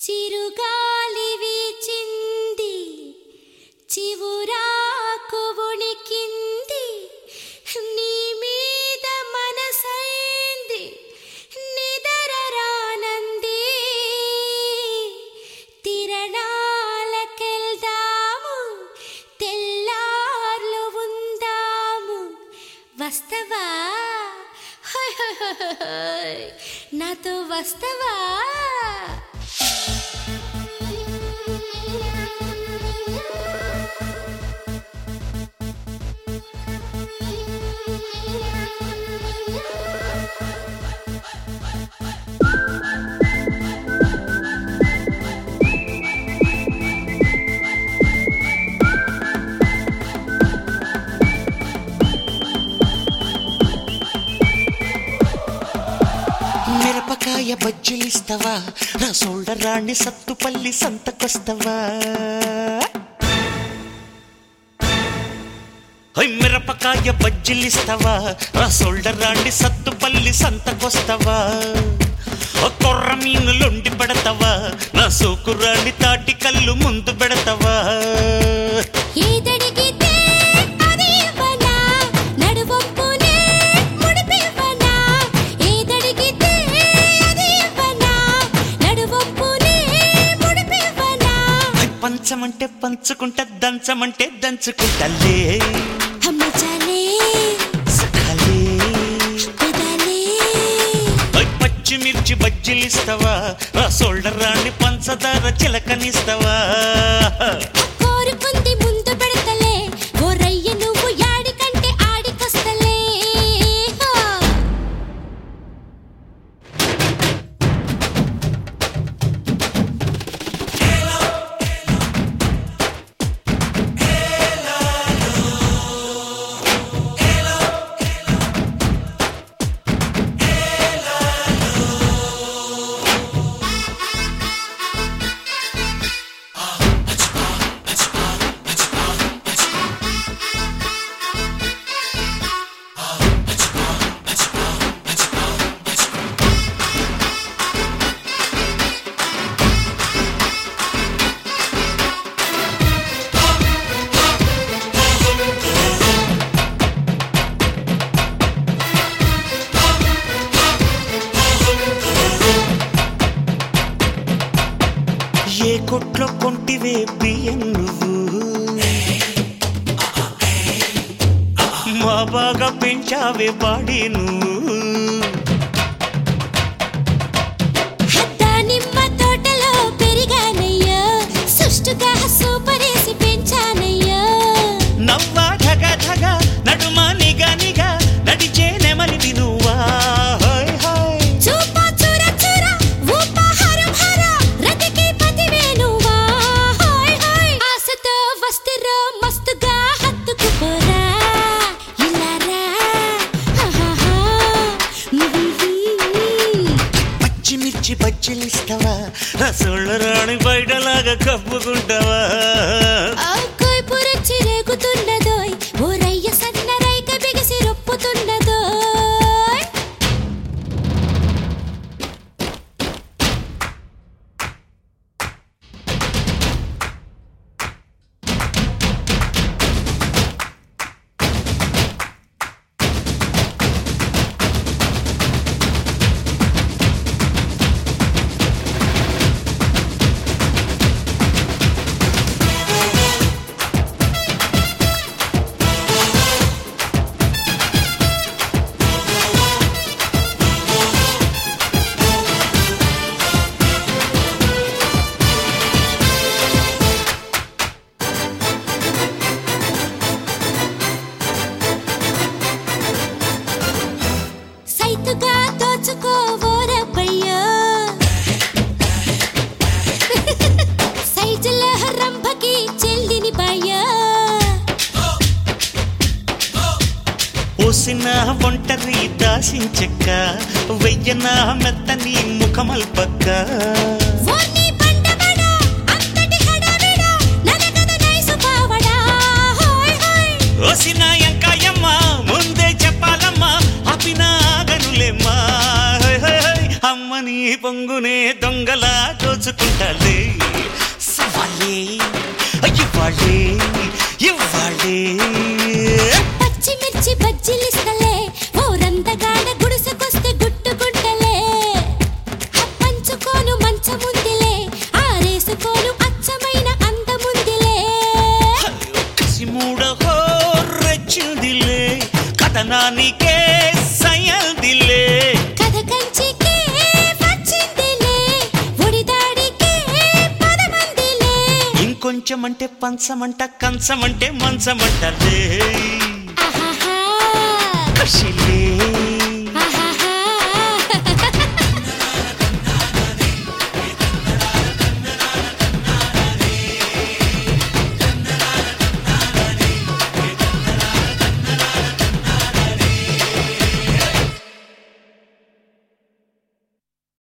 చిరుగాలి వీచింది, చివురాకు వణికింది, నీ మీద మనసైంది, నిదరరానంది. తిరణాలకెళ్దాము, తెల్లార్లు ఉందాము. వస్తవా? నాతో వస్తవా? మిరపకాయ బజ్జీలిస్తవా, నా సోల్డర్ రాణి సత్తుపల్లి సంతకొస్తవా? మిరపకాయ బజ్జీలిస్తవా, నా సోల్డర్ రాణి సత్తుపల్లి సంతకొస్తవా? కొర్ర మీనులుండి పెడతావా, నా సోకురాణి తాటి కళ్ళు ముందు పెడతావా? పంచమంటే పంచుకుంటా, దంచమంటే దంచుకుంటలే. పచ్చిమిర్చి బజ్జీలిస్తవా, నా సోల్డర్ రాణి పంచదార చిలకనిస్తవా? కోరుకుంది ముందు పెడతలే, ఓరయ్య నువ్వు యాడికంటే ఆడికొస్తలే. ఏ కొట్లో కొంటివే బియ్యం నువ్వు, మా బాగా పెంచావే బాడీ నువ్వు. దానిమ్మ తోటలో పెరిగానయ్యో, సుష్టుగా సూపరేసి పెంచానయ్యో. నవ్వా ధగ ధగ నడుమా నిగా నిగా నడిచే నెమలివి నువ్వా? చూపా చూర చూర ఊపా హరం హర రతికి పతివే నువ్వా? ఆశతో వస్తిరో మస్తుగా హత్తుకుపోరా ఇలారా. పచ్చిమిర్చి బజ్జీలిస్తవా, నా సోల్డర్ రాణి బయటలాగా కప్పుకుంటావా? కొయ్పు రుచి రేగుతున్నదోయ్, ఓరయ్య సన్న రైక బిగిసి రొప్పుతున్నదోయ్. సైతుగా దోచుకోవోరబ్బయ్యో, సైజుల రంభకి చెల్లిని బాయ్యో. ఓసిన ఒంటరి దాసించక్క, వెయ్యన మెత్తని ముఖమల్పక్క. ఓసిన ఎంకాయమ్మ ముందే చెప్పాలమ్మా, అపినాగనులేమ్మా. అమ్మని పొంగునే దొంగలా దోచుకుంటాలే సవాలే ఇవ్వాలే ఇవ్వాలే పచ్చిమిర్చి బజ్జీలిస్తలే ఓ రందగాడ గుడిసెకొస్తే గుట్టుకుంటలే పంచుకోను మంచముందిలే ఆరేసుకోను అచ్చమైన అందముందిలే కసిమూడ హోరెచ్చిందిలే కథనానికే సయల్దిలే కథ కంచికే వచ్చిందిలే ఒడిదాడికే పదమందిలే ఇంకొంచెం అంటే పంచమంట కంచమంటే మంచమంటలే ఆహాహా కషిలే